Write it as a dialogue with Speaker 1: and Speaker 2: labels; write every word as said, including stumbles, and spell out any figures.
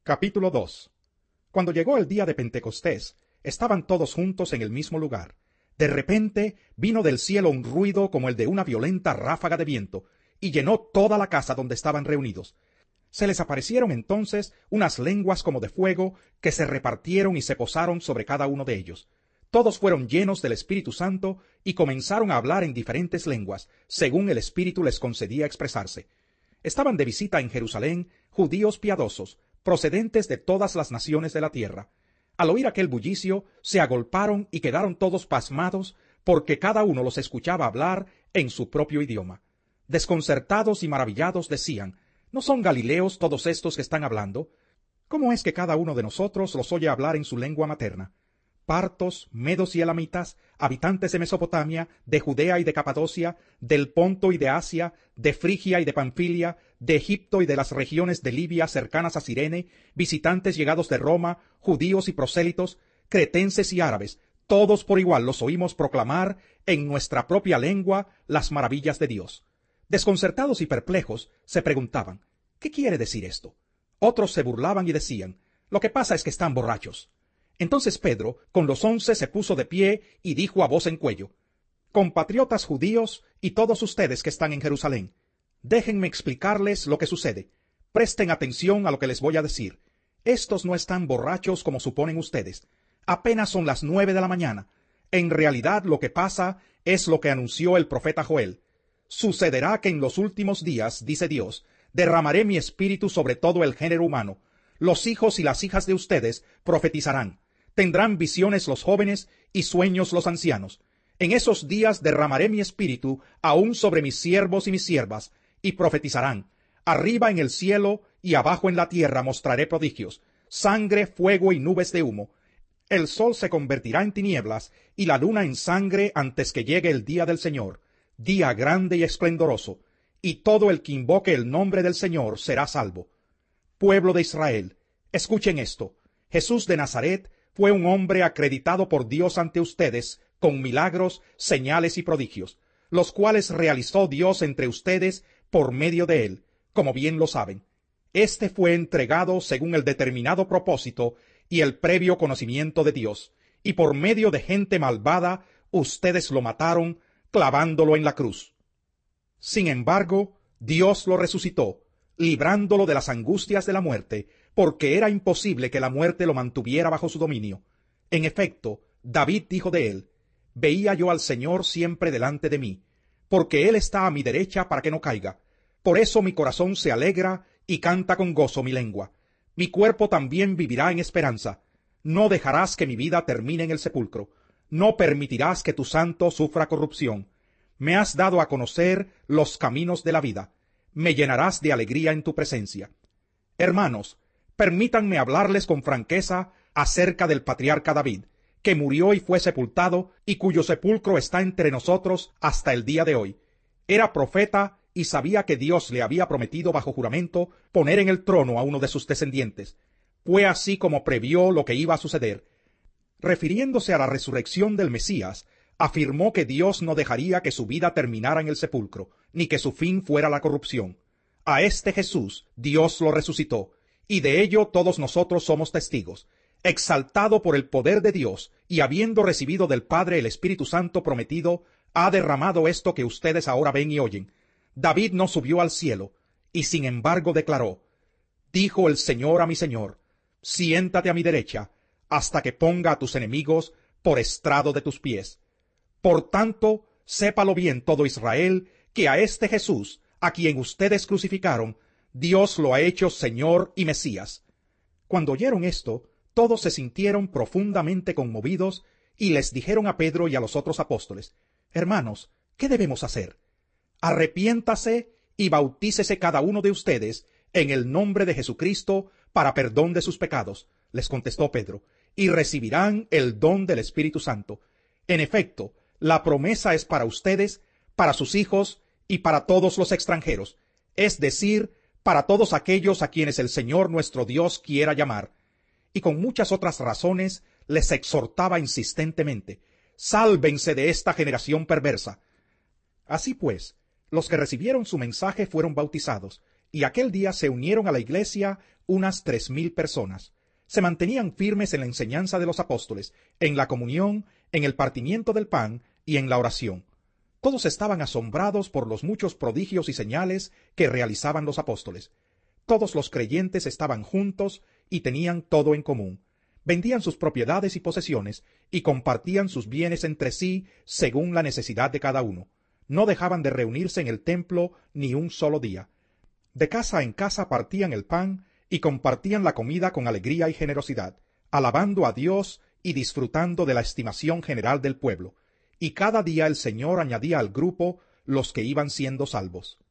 Speaker 1: Capítulo dos. Cuando llegó el día de Pentecostés, estaban todos juntos en el mismo lugar. De repente vino del cielo un ruido como el de una violenta ráfaga de viento, y llenó toda la casa donde estaban reunidos. Se les aparecieron entonces unas lenguas como de fuego, que se repartieron y se posaron sobre cada uno de ellos. Todos fueron llenos del Espíritu Santo, y comenzaron a hablar en diferentes lenguas, según el Espíritu les concedía expresarse. Estaban de visita en Jerusalén judíos piadosos, procedentes de todas las naciones de la tierra. Al oír aquel bullicio, se agolparon y quedaron todos pasmados, porque cada uno los escuchaba hablar en su propio idioma. Desconcertados y maravillados decían: ¿No son galileos todos estos que están hablando? ¿Cómo es que cada uno de nosotros los oye hablar en su lengua materna? Partos, medos y elamitas, habitantes de Mesopotamia, de Judea y de Capadocia, del Ponto y de Asia, de Frigia y de Panfilia, de Egipto y de las regiones de Libia cercanas a Cirene, visitantes llegados de Roma, judíos y prosélitos, cretenses y árabes, todos por igual los oímos proclamar en nuestra propia lengua las maravillas de Dios. Desconcertados y perplejos, se preguntaban: ¿qué quiere decir esto? Otros se burlaban y decían: lo que pasa es que están borrachos. Entonces Pedro, con los once, se puso de pie y dijo a voz en cuello: Compatriotas judíos y todos ustedes que están en Jerusalén, déjenme explicarles lo que sucede. Presten atención a lo que les voy a decir. Estos no están borrachos como suponen ustedes. Apenas son las nueve de la mañana. En realidad lo que pasa es lo que anunció el profeta Joel. Sucederá que en los últimos días, dice Dios, derramaré mi espíritu sobre todo el género humano. Los hijos y las hijas de ustedes profetizarán. Tendrán visiones los jóvenes y sueños los ancianos. En esos días derramaré mi espíritu aún sobre mis siervos y mis siervas, y profetizarán. Arriba en el cielo y abajo en la tierra mostraré prodigios, sangre, fuego y nubes de humo. El sol se convertirá en tinieblas y la luna en sangre antes que llegue el día del Señor, día grande y esplendoroso, y todo el que invoque el nombre del Señor será salvo. Pueblo de Israel, escuchen esto. Jesús de Nazaret fue un hombre acreditado por Dios ante ustedes con milagros, señales y prodigios, los cuales realizó Dios entre ustedes por medio de él, como bien lo saben. Este fue entregado según el determinado propósito y el previo conocimiento de Dios, y por medio de gente malvada ustedes lo mataron clavándolo en la cruz. Sin embargo, Dios lo resucitó, librándolo de las angustias de la muerte, porque era imposible que la muerte lo mantuviera bajo su dominio. En efecto, David dijo de él: Veía yo al Señor siempre delante de mí, porque Él está a mi derecha para que no caiga. Por eso mi corazón se alegra y canta con gozo mi lengua. Mi cuerpo también vivirá en esperanza. No dejarás que mi vida termine en el sepulcro. No permitirás que tu santo sufra corrupción. Me has dado a conocer los caminos de la vida. Me llenarás de alegría en tu presencia. Hermanos, permítanme hablarles con franqueza acerca del patriarca David, que murió y fue sepultado, y cuyo sepulcro está entre nosotros hasta el día de hoy. Era profeta y sabía que Dios le había prometido bajo juramento poner en el trono a uno de sus descendientes. Fue así como previó lo que iba a suceder. Refiriéndose a la resurrección del Mesías, afirmó que Dios no dejaría que su vida terminara en el sepulcro, ni que su fin fuera la corrupción. A este Jesús Dios lo resucitó, y de ello todos nosotros somos testigos. Exaltado por el poder de Dios, y habiendo recibido del Padre el Espíritu Santo prometido, ha derramado esto que ustedes ahora ven y oyen. David no subió al cielo, y sin embargo declaró: Dijo el Señor a mi Señor: Siéntate a mi derecha, hasta que ponga a tus enemigos por estrado de tus pies. Por tanto, sépalo bien todo Israel, que a este Jesús, a quien ustedes crucificaron, Dios lo ha hecho Señor y Mesías. Cuando oyeron esto, todos se sintieron profundamente conmovidos y les dijeron a Pedro y a los otros apóstoles: Hermanos, ¿qué debemos hacer? Arrepiéntase y bautícese cada uno de ustedes en el nombre de Jesucristo para perdón de sus pecados, les contestó Pedro, y recibirán el don del Espíritu Santo. En efecto, la promesa es para ustedes, para sus hijos y para todos los extranjeros, es decir, para todos aquellos a quienes el Señor nuestro Dios quiera llamar. Y con muchas otras razones les exhortaba insistentemente: sálvense de esta generación perversa. Así pues, los que recibieron su mensaje fueron bautizados, y aquel día se unieron a la iglesia unas tres mil personas. Se mantenían firmes en la enseñanza de los apóstoles, en la comunión, en el partimiento del pan y en la oración. Todos estaban asombrados por los muchos prodigios y señales que realizaban los apóstoles. Todos los creyentes estaban juntos y tenían todo en común. Vendían sus propiedades y posesiones y compartían sus bienes entre sí según la necesidad de cada uno. No dejaban de reunirse en el templo ni un solo día. De casa en casa partían el pan y compartían la comida con alegría y generosidad, alabando a Dios y disfrutando de la estimación general del pueblo. Y cada día el Señor añadía al grupo los que iban siendo salvos.